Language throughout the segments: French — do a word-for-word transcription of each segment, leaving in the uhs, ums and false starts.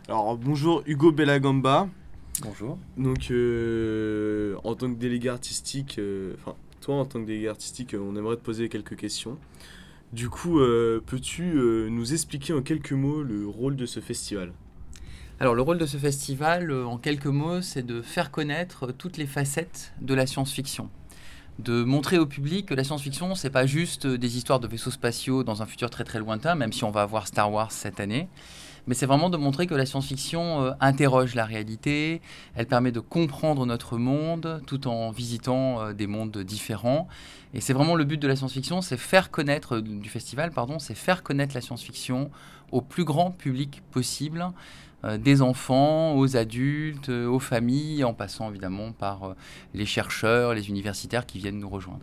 Alors bonjour Hugo Bellagamba. Bonjour. Donc euh, en tant que délégué artistique, euh, enfin toi en tant que délégué artistique, euh, on aimerait te poser quelques questions. Du coup, euh, peux-tu euh, nous expliquer en quelques mots le rôle de ce festival? Alors le rôle de ce festival, euh, en quelques mots, c'est de faire connaître toutes les facettes de la science-fiction. De montrer au public que la science-fiction, c'est pas juste euh, des histoires de vaisseaux spatiaux dans un futur très très lointain, même si on va avoir Star Wars cette année. Mais c'est vraiment de montrer que la science-fiction euh, interroge la réalité, elle permet de comprendre notre monde tout en visitant euh, des mondes différents. Et c'est vraiment le but de la science-fiction, c'est faire connaître, euh, du festival, pardon, c'est faire connaître la science-fiction au plus grand public possible, euh, des enfants aux adultes, euh, aux familles, en passant évidemment par euh, les chercheurs, les universitaires qui viennent nous rejoindre.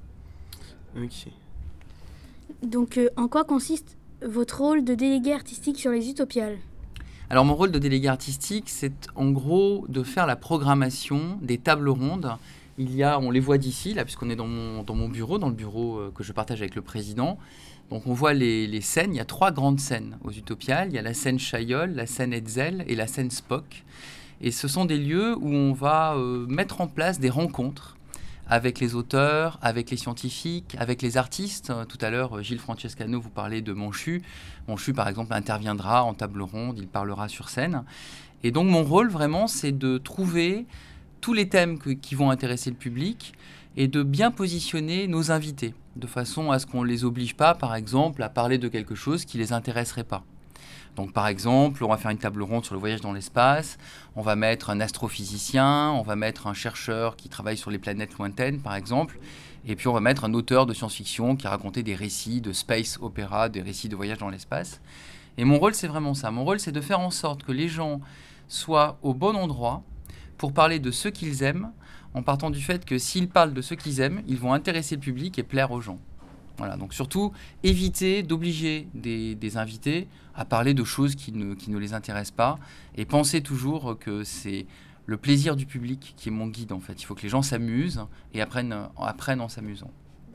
Ok. Donc, euh, en quoi consiste votre rôle de délégué artistique sur les Utopiales? Alors mon rôle de délégué artistique, c'est en gros de faire la programmation des tables rondes. Il y a, on les voit d'ici, là, puisqu'on est dans mon, dans mon bureau, dans le bureau euh, que je partage avec le président. Donc on voit les, les scènes, il y a trois grandes scènes aux Utopiales. Il y a la scène Chaillol, la scène Hetzel et la scène Spock. Et ce sont des lieux où on va euh, mettre en place des rencontres avec les auteurs, avec les scientifiques, avec les artistes. Euh, Tout à l'heure, euh, Gilles Francescano vous parlait de Monchu. Monchu, par exemple, interviendra en table ronde, il parlera sur scène. Et donc mon rôle, vraiment, c'est de trouver tous les thèmes que- qui vont intéresser le public et de bien positionner nos invités, de façon à ce qu'on ne les oblige pas, par exemple, à parler de quelque chose qui ne les intéresserait pas. Donc par exemple, on va faire une table ronde sur le voyage dans l'espace, on va mettre un astrophysicien, on va mettre un chercheur qui travaille sur les planètes lointaines par exemple, et puis on va mettre un auteur de science-fiction qui a raconté des récits de space opéra, des récits de voyage dans l'espace. Et mon rôle c'est vraiment ça, mon rôle c'est de faire en sorte que les gens soient au bon endroit pour parler de ce qu'ils aiment, en partant du fait que s'ils parlent de ce qu'ils aiment, ils vont intéresser le public et plaire aux gens. Voilà, donc surtout éviter d'obliger des, des invités à parler de choses qui ne, qui ne les intéressent pas et penser toujours que c'est le plaisir du public qui est mon guide en fait. Il faut que les gens s'amusent et apprennent, apprennent en s'amusant.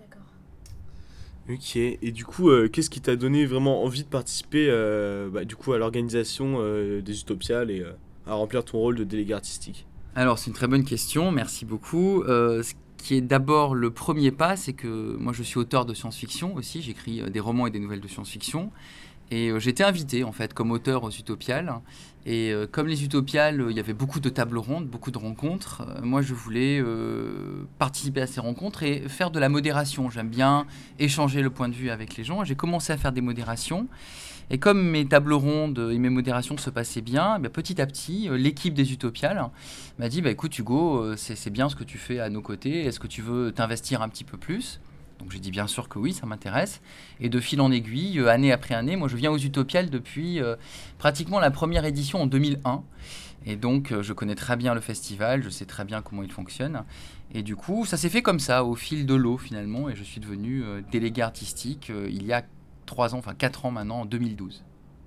Ok. Et du coup, euh, qu'est-ce qui t'a donné vraiment envie de participer euh, bah, du coup à l'organisation euh, des Utopiales et euh, à remplir ton rôle de délégué artistique? Alors c'est une très bonne question, merci beaucoup. Euh, ce qui est d'abord le premier pas, c'est que moi je suis auteur de science-fiction aussi, j'écris euh, des romans et des nouvelles de science-fiction. Et euh, j'ai été invité en fait comme auteur aux Utopiales. Et euh, comme les Utopiales, euh, il y avait beaucoup de tables rondes, beaucoup de rencontres. euh, moi, je voulais euh, participer à ces rencontres et faire de la modération. J'aime bien échanger le point de vue avec les gens. J'ai commencé à faire des modérations. Et comme mes tables rondes et mes modérations se passaient bien, eh bien, petit à petit, euh, l'équipe des Utopiales m'a dit bah, écoute, Hugo, euh, c'est c'est bien ce que tu fais à nos côtés. Est-ce que tu veux t'investir un petit peu plus? Donc j'ai dit bien sûr que oui, ça m'intéresse. Et de fil en aiguille, euh, année après année, moi je viens aux Utopiales depuis euh, pratiquement la première édition en deux mille un. Et donc euh, je connais très bien le festival, je sais très bien comment il fonctionne. Et du coup, ça s'est fait comme ça, au fil de l'eau finalement. Et je suis devenu euh, délégué artistique euh, il y a trois ans, enfin quatre ans maintenant, en deux mille douze.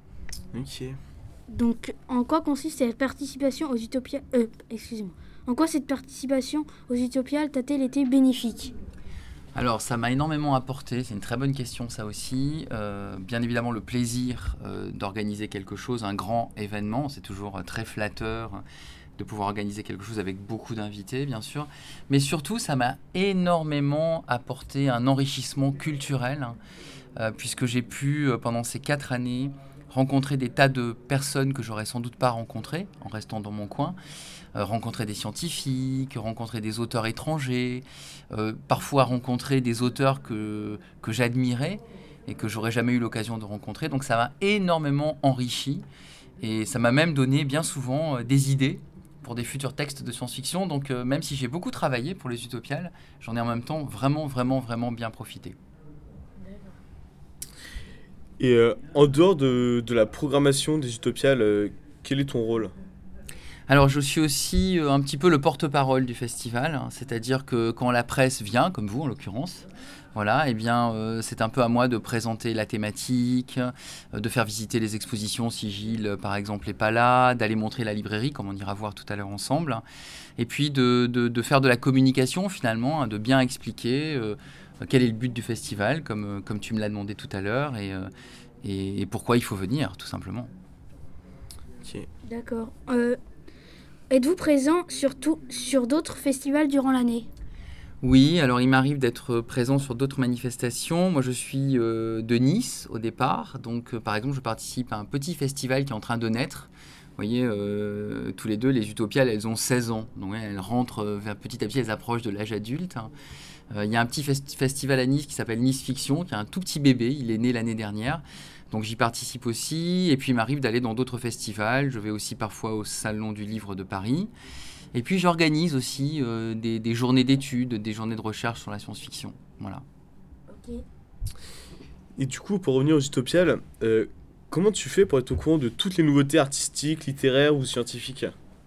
Ok. Donc, en quoi consiste cette participation aux Utopiales euh, excusez-moi. En quoi cette participation aux Utopiales t'a-t-elle été bénéfique? Alors, ça m'a énormément apporté. C'est une très bonne question, ça aussi. Euh, bien évidemment, le plaisir euh, d'organiser quelque chose, un grand événement, c'est toujours euh, très flatteur hein, de pouvoir organiser quelque chose avec beaucoup d'invités, bien sûr. Mais surtout, ça m'a énormément apporté un enrichissement culturel, hein, euh, puisque j'ai pu, euh, pendant ces quatre années, rencontrer des tas de personnes que j'aurais sans doute pas rencontrées en restant dans mon coin. Euh, rencontrer des scientifiques, rencontrer des auteurs étrangers, euh, parfois rencontrer des auteurs que, que j'admirais et que j'aurais jamais eu l'occasion de rencontrer. Donc ça m'a énormément enrichi et ça m'a même donné bien souvent euh, des idées pour des futurs textes de science-fiction. Donc euh, même si j'ai beaucoup travaillé pour les Utopiales, j'en ai en même temps vraiment, vraiment, vraiment bien profité. Et euh, en dehors de, de la programmation des Utopiales, euh, quel est ton rôle? Alors je suis aussi euh, un petit peu le porte-parole du festival, hein, c'est-à-dire que quand la presse vient, comme vous en l'occurrence, voilà, eh bien euh, c'est un peu à moi de présenter la thématique, euh, de faire visiter les expositions si Gilles euh, par exemple n'est pas là, d'aller montrer la librairie comme on ira voir tout à l'heure ensemble, et puis de, de- de faire de la communication finalement, hein, de bien expliquer euh, quel est le but du festival, comme, euh, comme tu me l'as demandé tout à l'heure, et, euh, et et pourquoi il faut venir tout simplement. Ok. D'accord. Euh, êtes-vous présent surtout sur d'autres festivals durant l'année? Oui, alors il m'arrive d'être présent sur d'autres manifestations. Moi, je suis euh, de Nice au départ. Donc, euh, par exemple, je participe à un petit festival qui est en train de naître. Vous voyez, euh, tous les deux, les Utopiales, elles ont seize ans. Donc, ouais, elles rentrent euh, vers petit à petit, elles approchent de l'âge adulte. Euh, Il y a un petit fest- festival à Nice qui s'appelle Nice Fiction, qui est un tout petit bébé. Il est né l'année dernière. Donc, j'y participe aussi. Et puis, il m'arrive d'aller dans d'autres festivals. Je vais aussi parfois au Salon du Livre de Paris. Et puis j'organise aussi euh, des, des journées d'études, des journées de recherche sur la science-fiction. Voilà. Ok. Et du coup, pour revenir aux Utopiales, euh, comment tu fais pour être au courant de toutes les nouveautés artistiques, littéraires ou scientifiques?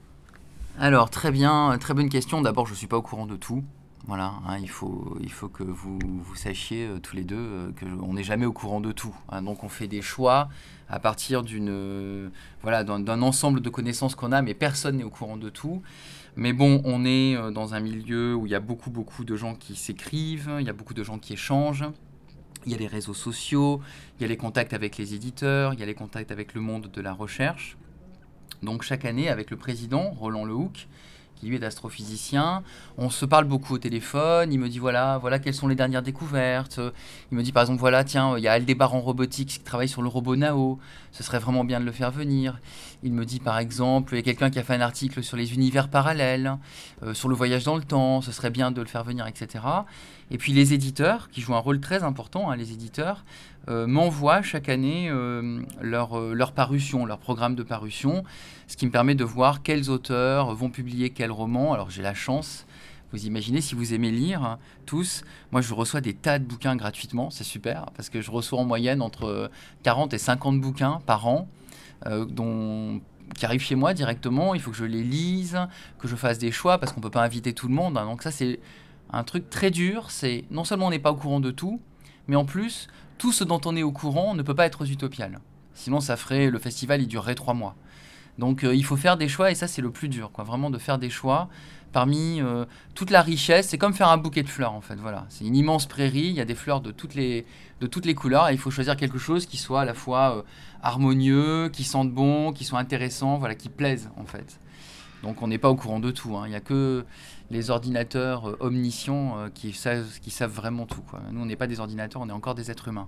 Alors, très bien, très bonne question. D'abord, je ne suis pas au courant de tout. Voilà, hein, il faut, il faut que vous, vous sachiez euh, tous les deux euh, qu'on n'est jamais au courant de tout. Hein. Donc, on fait des choix à partir d'une, euh, voilà, d'un, d'un ensemble de connaissances qu'on a, mais personne n'est au courant de tout. Mais bon, on est euh, dans un milieu où il y a beaucoup, beaucoup de gens qui s'écrivent, il y a beaucoup de gens qui échangent. Il y a les réseaux sociaux, il y a les contacts avec les éditeurs, il y a les contacts avec le monde de la recherche. Donc chaque année, avec le président, Roland Lehoucq, qui lui est astrophysicien, on se parle beaucoup au téléphone, il me dit voilà, voilà quelles sont les dernières découvertes. Il me dit par exemple voilà, tiens, il y a Aldébaran Robotics qui travaille sur le robot Nao, ce serait vraiment bien de le faire venir. Il me dit par exemple, il y a quelqu'un qui a fait un article sur les univers parallèles, euh, sur le voyage dans le temps, ce serait bien de le faire venir, et cetera. Et puis les éditeurs, qui jouent un rôle très important, hein, les éditeurs, euh, m'envoient chaque année euh, leur, euh, leur parution, leur programme de parution, ce qui me permet de voir quels auteurs vont publier quels romans. Alors j'ai la chance, vous imaginez, si vous aimez lire, hein, tous, moi je reçois des tas de bouquins gratuitement, c'est super, parce que je reçois en moyenne entre quarante et cinquante bouquins par an, euh, dont qui arrivent chez moi directement, il faut que je les lise, que je fasse des choix, parce qu'on ne peut pas inviter tout le monde. Hein. Donc ça c'est un truc très dur, c'est non seulement on n'est pas au courant de tout, mais en plus, tout ce dont on est au courant ne peut pas être aux Utopiales. Sinon ça ferait, le festival il durerait trois mois. Donc euh, il faut faire des choix et ça c'est le plus dur, quoi. Vraiment de faire des choix parmi euh, toute la richesse. C'est comme faire un bouquet de fleurs en fait. Voilà, c'est une immense prairie. Il y a des fleurs de toutes les de toutes les couleurs et il faut choisir quelque chose qui soit à la fois euh, harmonieux, qui sente bon, qui soit intéressant, voilà, qui plaise en fait. Donc on n'est pas au courant de tout. Hein. Il n'y a que les ordinateurs euh, omniscients euh, qui savent qui savent vraiment tout, quoi. Nous on n'est pas des ordinateurs, on est encore des êtres humains.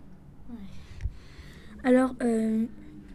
Alors, euh,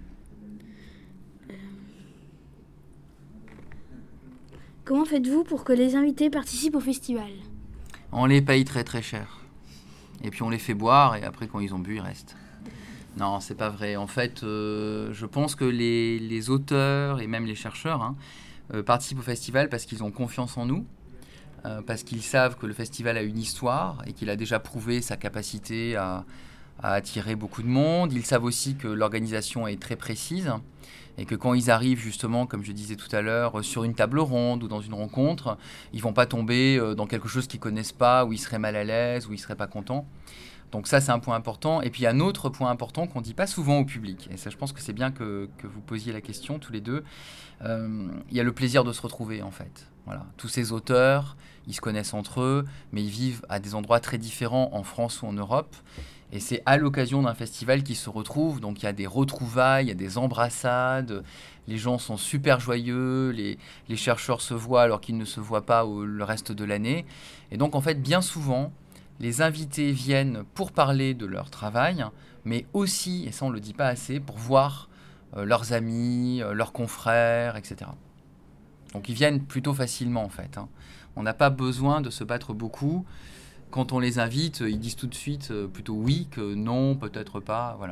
comment faites-vous pour que les invités participent au festival? On les paye très très cher. Et puis on les fait boire et après quand ils ont bu, ils restent. Non, c'est pas vrai. En fait, euh, je pense que les, les auteurs et même les chercheurs hein, euh, participent au festival parce qu'ils ont confiance en nous, euh, parce qu'ils savent que le festival a une histoire et qu'il a déjà prouvé sa capacité à, à attirer beaucoup de monde. Ils savent aussi que l'organisation est très précise et que quand ils arrivent justement, comme je disais tout à l'heure, sur une table ronde ou dans une rencontre, ils vont pas tomber dans quelque chose qu'ils connaissent pas, où ils seraient mal à l'aise, où ils seraient pas contents. Donc ça, c'est un point important. Et puis, il y a un autre point important qu'on ne dit pas souvent au public. Et ça, je pense que c'est bien que, que vous posiez la question tous les deux. Euh, il y a le plaisir de se retrouver, en fait. Voilà. Tous ces auteurs, ils se connaissent entre eux, mais ils vivent à des endroits très différents en France ou en Europe. Et c'est à l'occasion d'un festival qu'ils se retrouvent. Donc, il y a des retrouvailles, il y a des embrassades. Les gens sont super joyeux. Les, les chercheurs se voient alors qu'ils ne se voient pas au, le reste de l'année. Et donc, en fait, bien souvent, les invités viennent pour parler de leur travail, mais aussi, et ça on ne le dit pas assez, pour voir euh, leurs amis, euh, leurs confrères, et cetera. Donc ils viennent plutôt facilement en fait. Hein. On n'a pas besoin de se battre beaucoup. Quand on les invite, ils disent tout de suite euh, plutôt oui que non, peut-être pas, voilà.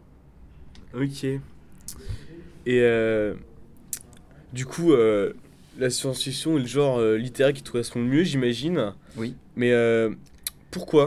Ok. Et euh, du coup, euh, la science-fiction est le genre euh, littéraire qui te correspond le mieux, j'imagine. Oui. Mais euh, pourquoi ?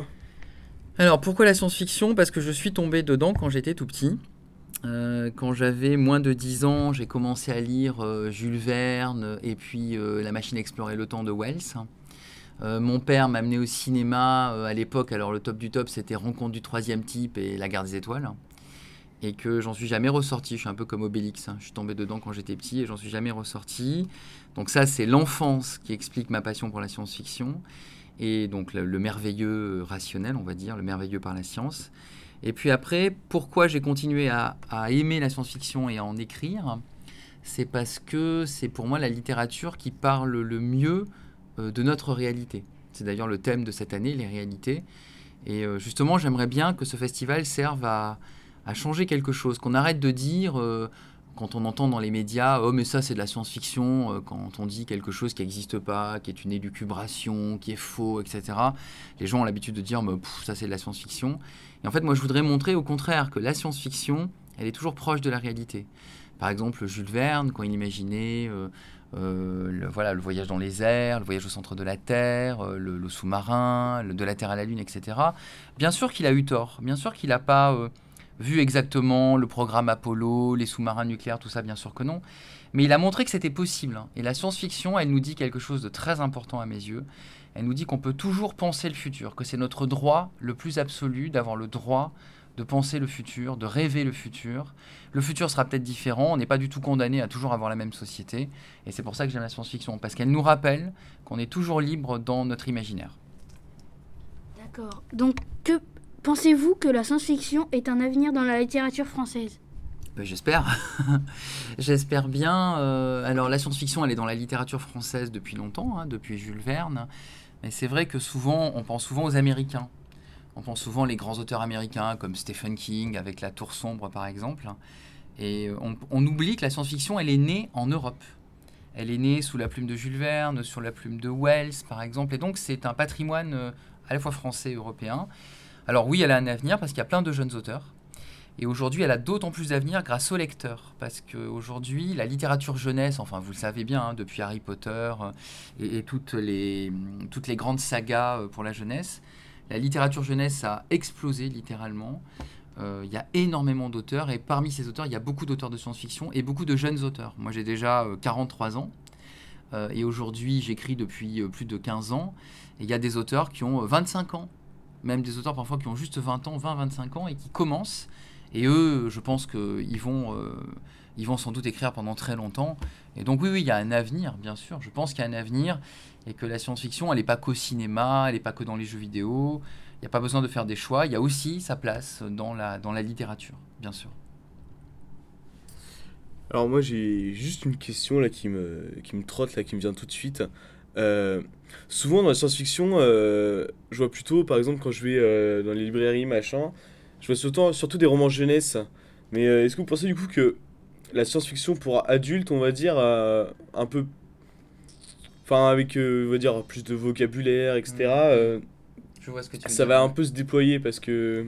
Alors pourquoi la science-fiction ? Parce que je suis tombé dedans quand j'étais tout petit. Euh, quand j'avais moins de dix ans, j'ai commencé à lire euh, Jules Verne et puis euh, La machine à explorer le temps de Wells. Euh, mon père m'a amené au cinéma euh, à l'époque, alors le top du top c'était Rencontre du troisième type et La guerre des étoiles. Et que j'en suis jamais ressorti, je suis un peu comme Obélix, hein. Je suis tombé dedans quand j'étais petit et j'en suis jamais ressorti. Donc ça c'est l'enfance qui explique ma passion pour la science-fiction. Et donc le, le merveilleux rationnel, on va dire, le merveilleux par la science. Et puis après, pourquoi j'ai continué à, à aimer la science-fiction et à en écrire ? c'est parce que c'est pour moi la littérature qui parle le mieux euh, de notre réalité. C'est d'ailleurs le thème de cette année, les réalités. Et euh, justement, j'aimerais bien que ce festival serve à, à changer quelque chose, qu'on arrête de dire, euh, quand on entend dans les médias « Oh, mais ça, c'est de la science-fiction euh, », quand on dit quelque chose qui n'existe pas, qui est une élucubration, qui est faux, et cetera. Les gens ont l'habitude de dire « ça, c'est de la science-fiction ». Et en fait, moi, je voudrais montrer au contraire que la science-fiction, elle est toujours proche de la réalité. Par exemple, Jules Verne, quand il imaginait euh, euh, le, voilà, le voyage dans les airs, le voyage au centre de la Terre, euh, le, le sous-marin, le, de la Terre à la Lune, et cetera. Bien sûr qu'il a eu tort. Bien sûr qu'il n'a pas euh, vu exactement le programme Apollo, les sous-marins nucléaires, tout ça, bien sûr que non. Mais il a montré que c'était possible. Hein. Et la science-fiction, elle nous dit quelque chose de très important à mes yeux. Elle nous dit qu'on peut toujours penser le futur, que c'est notre droit le plus absolu d'avoir le droit de penser le futur, de rêver le futur. Le futur sera peut-être différent, on n'est pas du tout condamné à toujours avoir la même société. Et c'est pour ça que j'aime la science-fiction, parce qu'elle nous rappelle qu'on est toujours libre dans notre imaginaire. D'accord. Donc, que pensez-vous que la science-fiction est un avenir dans la littérature française ? Ben, j'espère. J'espère bien. Euh, alors, la science-fiction, elle est dans la littérature française depuis longtemps, hein, depuis Jules Verne. Mais c'est vrai que souvent, on pense souvent aux Américains. On pense souvent les grands auteurs américains comme Stephen King avec La Tour sombre par exemple. Et on, on oublie que la science-fiction, elle est née en Europe. Elle est née sous la plume de Jules Verne, sur la plume de Wells par exemple. Et donc c'est un patrimoine à la fois français et européen. Alors oui, elle a un avenir parce qu'il y a plein de jeunes auteurs. Et aujourd'hui, elle a d'autant plus d'avenir grâce aux lecteurs. Parce qu'aujourd'hui, la littérature jeunesse, enfin vous le savez bien, hein, depuis Harry Potter et, et toutes, les, toutes les grandes sagas pour la jeunesse, la littérature jeunesse a explosé littéralement. Euh, il y a énormément d'auteurs et parmi ces auteurs, il y a beaucoup d'auteurs de science-fiction et beaucoup de jeunes auteurs. Moi, j'ai déjà euh, quarante-trois ans euh, et aujourd'hui, j'écris depuis euh, plus de quinze ans. Et il y a des auteurs qui ont euh, vingt-cinq ans, même des auteurs parfois qui ont juste vingt ans, vingt, vingt-cinq ans et qui commencent. Et eux, je pense qu'ils vont, euh, ils vont sans doute écrire pendant très longtemps. Et donc oui, oui, il y a un avenir, bien sûr. Je pense qu'il y a un avenir et que la science-fiction, elle n'est pas qu'au cinéma, elle n'est pas que dans les jeux vidéo. Il n'y a pas besoin de faire des choix. Il y a aussi sa place dans la, dans la littérature, bien sûr. Alors moi, j'ai juste une question là qui me, qui me trotte, là, qui me vient tout de suite. Euh, souvent dans la science-fiction, euh, je vois plutôt, par exemple, quand je vais euh, dans les librairies, machin, je vois surtout, surtout des romans jeunesse. Mais euh, est-ce que vous pensez du coup que la science-fiction pour adultes, on va dire, euh, un peu... Enfin, avec, euh, on va dire, plus de vocabulaire, et cetera, euh, Je vois ce que tu veux ça dire. va un peu se déployer parce que...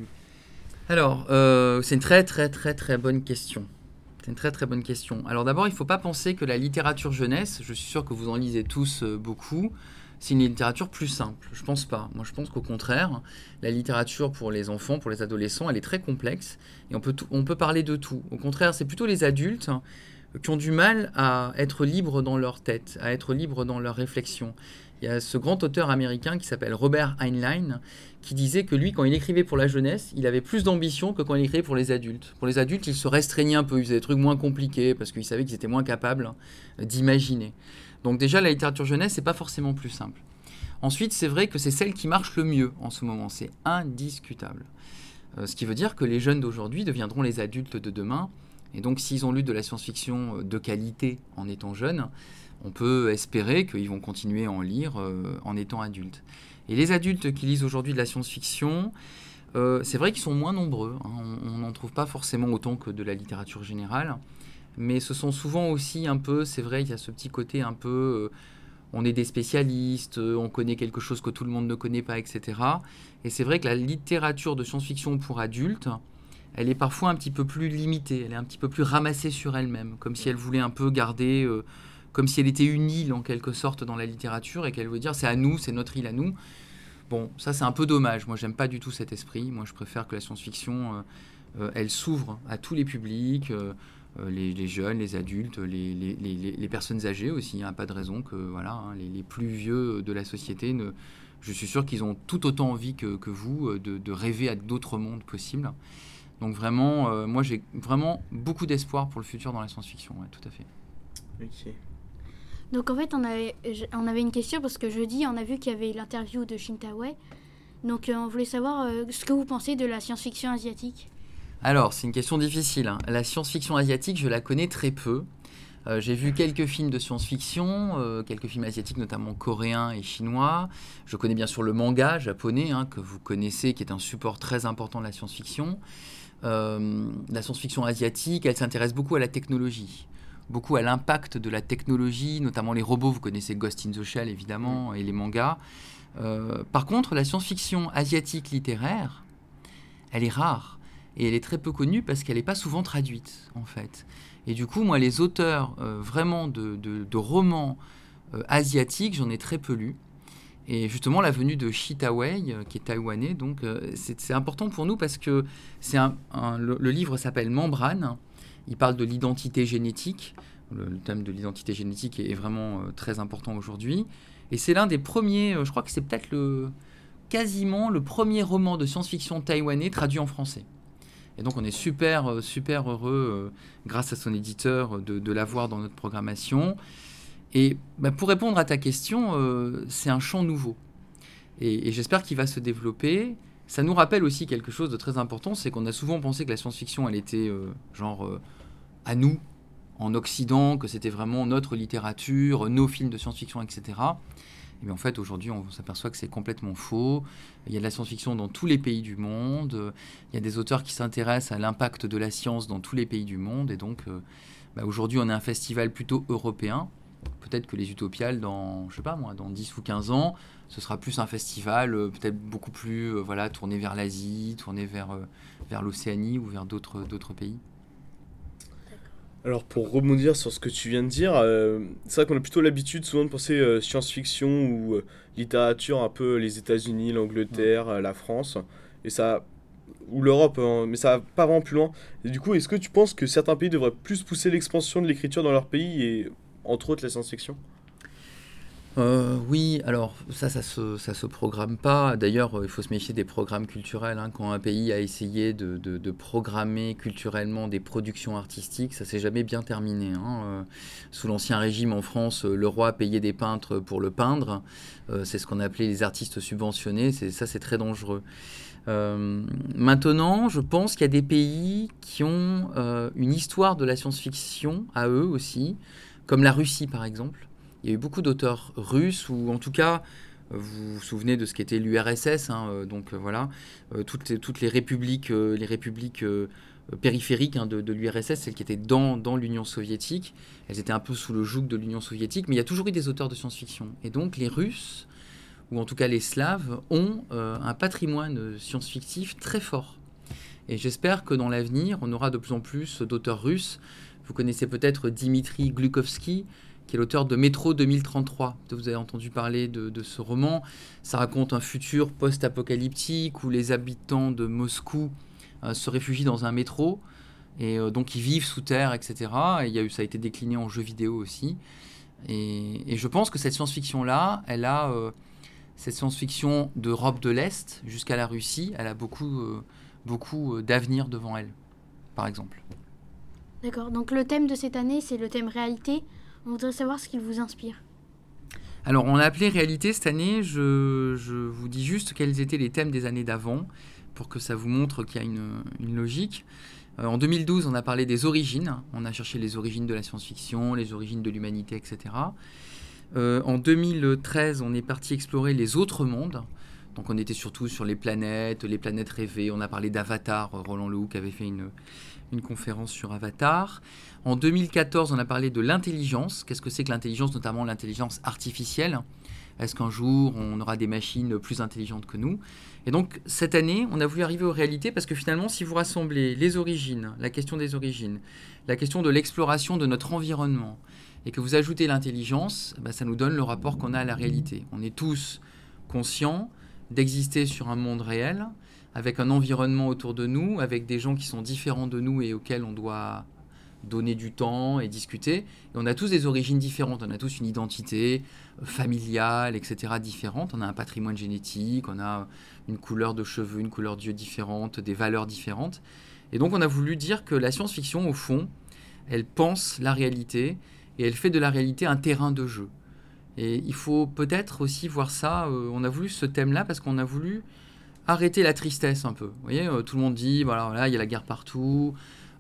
Alors, euh, c'est une très très très très bonne question. C'est une très très bonne question. Alors d'abord, il ne faut pas penser que la littérature jeunesse, je suis sûr que vous en lisez tous euh, beaucoup, c'est une littérature plus simple. Je pense pas. Moi, je pense qu'au contraire, la littérature pour les enfants, pour les adolescents, elle est très complexe et on peut, tout, on peut parler de tout. Au contraire, c'est plutôt les adultes qui ont du mal à être libres dans leur tête, à être libres dans leur réflexion. Il y a ce grand auteur américain qui s'appelle Robert Heinlein qui disait que lui, quand il écrivait pour la jeunesse, il avait plus d'ambition que quand il écrivait pour les adultes. Pour les adultes, il se restreignait un peu, il faisait des trucs moins compliqués parce qu'il savait qu'ils étaient moins capables d'imaginer. Donc déjà, la littérature jeunesse, c'est pas forcément plus simple. Ensuite, c'est vrai que c'est celle qui marche le mieux en ce moment, c'est indiscutable. Euh, ce qui veut dire que les jeunes d'aujourd'hui deviendront les adultes de demain. Et donc, s'ils ont lu de la science-fiction de qualité en étant jeunes, on peut espérer qu'ils vont continuer à en lire euh, en étant adultes. Et les adultes qui lisent aujourd'hui de la science-fiction, euh, c'est vrai qu'ils sont moins nombreux. Hein. On n'en trouve pas forcément autant que de la littérature générale. Mais ce sont souvent aussi un peu, c'est vrai, il y a ce petit côté un peu... Euh, on est des spécialistes, on connaît quelque chose que tout le monde ne connaît pas, et cetera. Et c'est vrai que la littérature de science-fiction pour adultes, elle est parfois un petit peu plus limitée, elle est un petit peu plus ramassée sur elle-même, comme si elle voulait un peu garder, euh, comme si elle était une île en quelque sorte dans la littérature et qu'elle veut dire c'est à nous, c'est notre île à nous. Bon, ça c'est un peu dommage, moi j'aime pas du tout cet esprit, moi je préfère que la science-fiction, euh, euh, elle s'ouvre à tous les publics, euh, euh, les, les jeunes, les adultes, les, les, les, les personnes âgées aussi, il n'y a pas de raison que voilà, hein, les, les plus vieux de la société, ne, je suis sûr qu'ils ont tout autant envie que, que vous de, de rêver à d'autres mondes possibles. Donc vraiment, euh, moi j'ai vraiment beaucoup d'espoir pour le futur dans la science-fiction, ouais, tout à fait. Ok. Donc en fait, on avait, on avait une question parce que jeudi, on a vu qu'il y avait l'interview de Shin-Tae. Donc euh, on voulait savoir euh, ce que vous pensez de la science-fiction asiatique. Alors, c'est une question difficile. Hein. La science-fiction asiatique, je la connais très peu. Euh, j'ai vu quelques films de science-fiction, euh, quelques films asiatiques, notamment coréens et chinois. Je connais bien sûr le manga japonais, hein, que vous connaissez, qui est un support très important de la science-fiction. Euh, la science-fiction asiatique, elle s'intéresse beaucoup à la technologie, beaucoup à l'impact de la technologie, notamment les robots. Vous connaissez Ghost in the Shell, évidemment, et les mangas. Euh, par contre, la science-fiction asiatique littéraire, elle est rare. Et elle est très peu connue parce qu'elle n'est pas souvent traduite, en fait. Et du coup, moi, les auteurs euh, vraiment de, de, de romans euh, asiatiques, j'en ai très peu lu. Et justement, la venue de Shi Tawei, euh, qui est taïwanais, donc euh, c'est, c'est important pour nous parce que c'est un, un, le, le livre s'appelle Membrane. Il parle de l'identité génétique. Le, le thème de l'identité génétique est, est vraiment euh, très important aujourd'hui. Et c'est l'un des premiers, euh, je crois que c'est peut-être le, quasiment le premier roman de science-fiction taïwanais traduit en français. Et donc on est super, super heureux, euh, grâce à son éditeur, de, de l'avoir dans notre programmation. Et bah, pour répondre à ta question, euh, c'est un champ nouveau. Et, et j'espère qu'il va se développer. Ça nous rappelle aussi quelque chose de très important, c'est qu'on a souvent pensé que la science-fiction, elle était euh, genre euh, à nous, en Occident, que c'était vraiment notre littérature, nos films de science-fiction, et cetera. Et bien en fait, aujourd'hui, on s'aperçoit que c'est complètement faux. Il y a de la science-fiction dans tous les pays du monde. Il y a des auteurs qui s'intéressent à l'impact de la science dans tous les pays du monde. Et donc, euh, bah aujourd'hui, on est un festival plutôt européen. Peut-être que les Utopiales, dans, je sais pas moi, dans dix ou quinze ans, ce sera plus un festival euh, peut-être beaucoup plus euh, voilà, tourné vers l'Asie, tourné vers, euh, vers l'Océanie ou vers d'autres, d'autres pays. Alors pour rebondir sur ce que tu viens de dire, euh, c'est vrai qu'on a plutôt l'habitude souvent de penser euh, science-fiction ou euh, littérature un peu les États-Unis, l'Angleterre, euh, la France, et ça ou l'Europe, hein, mais ça va pas vraiment plus loin. Et du coup, est-ce que tu penses que certains pays devraient plus pousser l'expansion de l'écriture dans leur pays et entre autres la science-fiction? Euh, oui, alors ça, ça se, ça se programme pas. D'ailleurs, euh, il faut se méfier des programmes culturels, hein. Quand un pays a essayé de, de- de programmer culturellement des productions artistiques, ça s'est jamais bien terminé, hein. Euh, sous l'Ancien Régime en France, euh, le roi payait des peintres pour le peindre. Euh, c'est ce qu'on appelait les artistes subventionnés. C'est, ça, c'est très dangereux. Euh, Maintenant, je pense qu'il y a des pays qui ont euh, une histoire de la science-fiction à eux aussi, comme la Russie par exemple. Il y a eu beaucoup d'auteurs russes, ou en tout cas, euh, vous vous souvenez de ce qu'était l'U R S S, hein, euh, donc euh, voilà, euh, toutes, les, toutes les républiques, euh, les républiques euh, périphériques, hein, de, de l'U R S S, celles qui étaient dans, dans l'Union soviétique, elles étaient un peu sous le joug de l'Union soviétique, mais il y a toujours eu des auteurs de science-fiction. Et donc les Russes, ou en tout cas les Slaves, ont euh, un patrimoine science-fictif très fort. Et j'espère que dans l'avenir, on aura de plus en plus d'auteurs russes. Vous connaissez peut-être Dimitri Glukovsky, qui est l'auteur de Métro deux mille trente-trois. Vous avez entendu parler de, de ce roman. Ça raconte un futur post-apocalyptique où les habitants de Moscou euh, se réfugient dans un métro. Et euh, donc ils vivent sous terre, et cetera. Et il y a eu, ça a été décliné en jeu vidéo aussi. Et, et je pense que cette science-fiction-là, elle a... euh, cette science-fiction d'Europe de l'Est jusqu'à la Russie, elle a beaucoup, euh, beaucoup euh, d'avenir devant elle, par exemple. D'accord. Donc le thème de cette année, c'est le thème réalité. On voudrait savoir ce qu'il vous inspire. Alors, on l'a appelé réalité cette année. Je, je vous dis juste quels étaient les thèmes des années d'avant, pour que ça vous montre qu'il y a une, une logique. Euh, en deux mille douze, on a parlé des origines. On a cherché les origines de la science-fiction, les origines de l'humanité, et cetera. Euh, en deux mille treize, on est parti explorer les autres mondes. Donc on était surtout sur les planètes, les planètes rêvées. On a parlé d'Avatar, Roland Lehoucq avait fait une, une conférence sur Avatar. En deux mille quatorze, on a parlé de l'intelligence. Qu'est-ce que c'est que l'intelligence, notamment l'intelligence artificielle? Est-ce qu'un jour, on aura des machines plus intelligentes que nous? Et donc, cette année, on a voulu arriver aux réalités parce que finalement, si vous rassemblez les origines, la question des origines, la question de l'exploration de notre environnement, et que vous ajoutez l'intelligence, bah, ça nous donne le rapport qu'on a à la réalité. On est tous conscients d'exister sur un monde réel, avec un environnement autour de nous, avec des gens qui sont différents de nous et auxquels on doit donner du temps et discuter. Et on a tous des origines différentes, on a tous une identité familiale, et cetera différente. On a un patrimoine génétique, on a une couleur de cheveux, une couleur d'yeux différente, des valeurs différentes. Et donc on a voulu dire que la science-fiction, au fond, elle pense la réalité et elle fait de la réalité un terrain de jeu. Et il faut peut-être aussi voir ça, euh, on a voulu ce thème-là parce qu'on a voulu arrêter la tristesse un peu. Vous voyez, euh, tout le monde dit, voilà, voilà, il y a la guerre partout,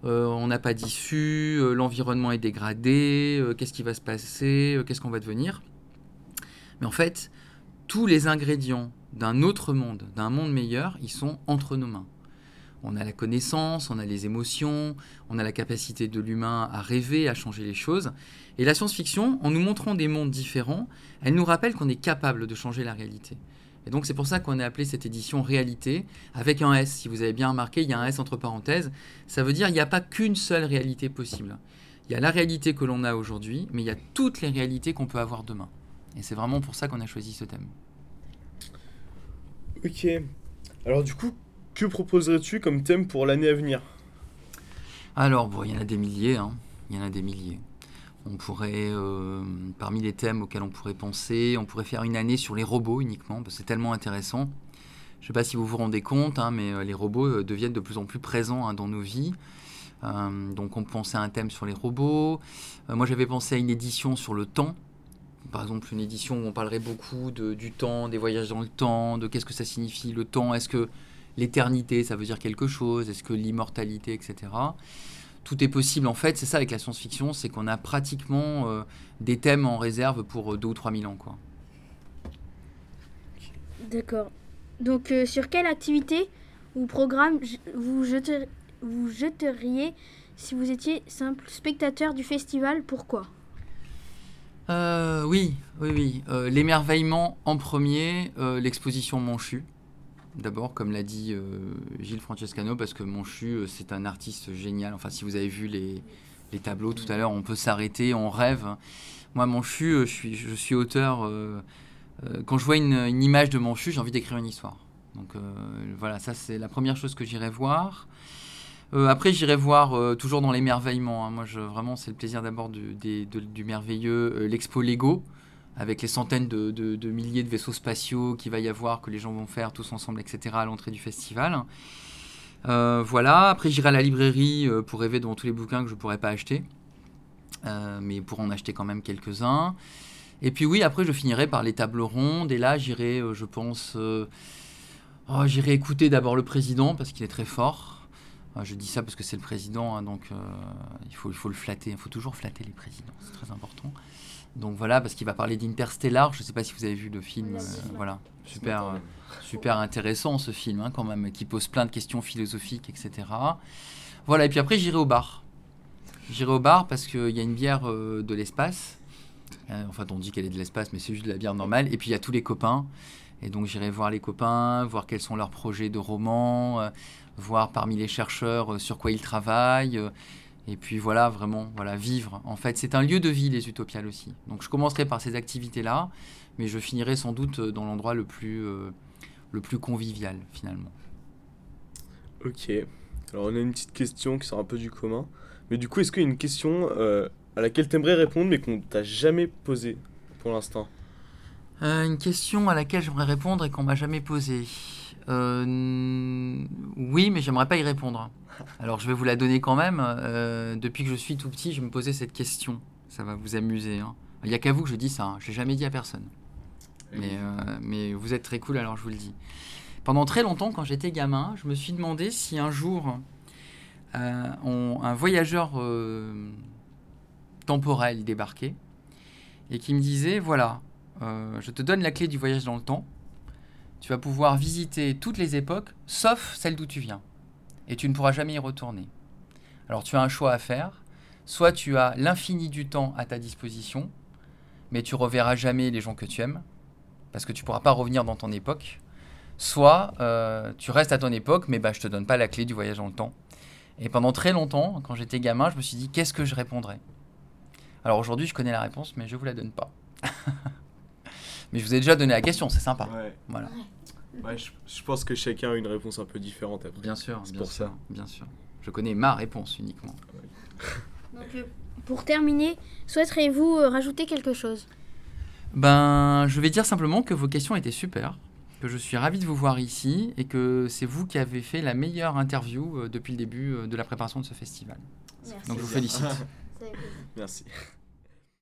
euh, on n'a pas d'issue, euh, l'environnement est dégradé, euh, qu'est-ce qui va se passer, euh, qu'est-ce qu'on va devenir. Mais en fait, tous les ingrédients d'un autre monde, d'un monde meilleur, ils sont entre nos mains. On a la connaissance, on a les émotions, on a la capacité de l'humain à rêver, à changer les choses. Et la science-fiction, en nous montrant des mondes différents, elle nous rappelle qu'on est capable de changer la réalité. Et donc c'est pour ça qu'on a appelé cette édition Réalité, avec un S. Si vous avez bien remarqué, il y a un S entre parenthèses. Ça veut dire qu'il n'y a pas qu'une seule réalité possible. Il y a la réalité que l'on a aujourd'hui, mais il y a toutes les réalités qu'on peut avoir demain. Et c'est vraiment pour ça qu'on a choisi ce thème. Ok. Alors du coup, que proposerais-tu comme thème pour l'année à venir? Alors, bon, il y en a des milliers, hein. Il y en a des milliers. On pourrait, euh, parmi les thèmes auxquels on pourrait penser, on pourrait faire une année sur les robots uniquement, parce que c'est tellement intéressant. Je ne sais pas si vous vous rendez compte, hein, mais euh, les robots euh, deviennent de plus en plus présents hein, dans nos vies. Euh, donc on pensait à un thème sur les robots. Euh, moi j'avais pensé à une édition sur le temps. Par exemple, une édition où on parlerait beaucoup de, du temps, des voyages dans le temps, de qu'est-ce que ça signifie le temps, est-ce que l'éternité, ça veut dire quelque chose, est-ce que l'immortalité, et cetera. Tout est possible en fait, c'est ça avec la science-fiction, c'est qu'on a pratiquement euh, des thèmes en réserve pour deux ou trois mille ans, quoi. D'accord. Donc, euh, sur quelle activité ou programme je- vous, jeter- vous jeteriez si vous étiez simple spectateur du festival? Pourquoi? Euh, oui, oui, oui. Euh, l'émerveillement en premier, euh, l'exposition Monchu. D'abord, comme l'a dit euh, Gilles Francescano, parce que Monchu, euh, c'est un artiste génial. Enfin, si vous avez vu les, les tableaux tout à l'heure, on peut s'arrêter, on rêve. Moi, Monchu, euh, je suis, je suis auteur. Euh, euh, quand je vois une, une image de Monchu, j'ai envie d'écrire une histoire. Donc euh, voilà, ça c'est la première chose que j'irai voir. Euh, après, j'irai voir, euh, toujours dans l'émerveillement, hein. Moi, je, vraiment, c'est le plaisir d'abord du, des- de- du merveilleux, euh, l'expo Lego, avec les centaines de, de- de milliers de vaisseaux spatiaux qu'il va y avoir, que les gens vont faire tous ensemble, et cetera, à l'entrée du festival. Euh, voilà, après, j'irai à la librairie euh, pour rêver devant tous les bouquins que je ne pourrais pas acheter, euh, mais pour en acheter quand même quelques-uns. Et puis oui, après, je finirai par les tables rondes, et là, j'irai, euh, je pense, euh, oh, j'irai écouter d'abord le président, parce qu'il est très fort. Euh, Je dis ça parce que c'est le président, hein, donc euh, il faut, il faut le flatter. Il faut toujours flatter les présidents, c'est très important. Donc voilà, parce qu'il va parler d'Interstellar. Je ne sais pas si vous avez vu le film. euh, voilà, super, euh, super intéressant ce film, hein, quand même, qui pose plein de questions philosophiques, et cetera. Voilà, et puis après, j'irai au bar. J'irai au bar parce qu'il y a une bière euh, de l'espace. Euh, enfin, on dit qu'elle est de l'espace, mais c'est juste de la bière normale. Et puis, il y a tous les copains. Et donc, j'irai voir les copains, voir quels sont leurs projets de romans, euh, voir parmi les chercheurs euh, sur quoi ils travaillent. euh, et puis, voilà, vraiment, voilà, vivre. En fait, c'est un lieu de vie, les Utopiales aussi. Donc, je commencerai par ces activités-là, mais je finirai sans doute euh, dans l'endroit le plus, euh, le plus convivial, finalement. Ok. Alors on a une petite question qui sort un peu du commun. Mais du coup, est-ce qu'il y a une question euh, à laquelle tu aimerais répondre mais qu'on t'a jamais posée pour l'instant? Euh, une question à laquelle j'aimerais répondre et qu'on m'a jamais posée. Euh, n- oui, mais j'aimerais pas y répondre. Alors je vais vous la donner quand même. Euh, depuis que je suis tout petit, je me posais cette question. Ça va vous amuser, hein. Il n'y a qu'à vous que je dis ça, hein. Je l'ai jamais dit à personne. Mais, euh, mais vous êtes très cool, alors je vous le dis. Pendant très longtemps, quand j'étais gamin, je me suis demandé si un jour euh, on- un voyageur euh, temporel débarquait et qui me disait, voilà, euh, je te donne la clé du voyage dans le temps. Tu vas pouvoir visiter toutes les époques, sauf celle d'où tu viens. Et tu ne pourras jamais y retourner. Alors tu as un choix à faire. Soit tu as l'infini du temps à ta disposition, mais tu reverras jamais les gens que tu aimes, parce que tu ne pourras pas revenir dans ton époque. Soit euh, tu restes à ton époque, mais bah, je ne te donne pas la clé du voyage dans le temps. Et pendant très longtemps, quand j'étais gamin, je me suis dit, qu'est-ce que je répondrais? Alors aujourd'hui, je connais la réponse, mais je ne vous la donne pas. Mais je vous ai déjà donné la question, c'est sympa. Ouais. Voilà. Ouais, je, je pense que chacun a une réponse un peu différente après. Bien sûr, C'est bien pour sûr, ça. bien sûr. Je connais ma réponse uniquement. Donc, euh, pour terminer, souhaiteriez-vous euh, rajouter quelque chose? Ben, je vais dire simplement que vos questions étaient super, que je suis ravi de vous voir ici et que c'est vous qui avez fait la meilleure interview euh, depuis le début euh, de la préparation de ce festival. Merci. Donc je vous félicite. Merci.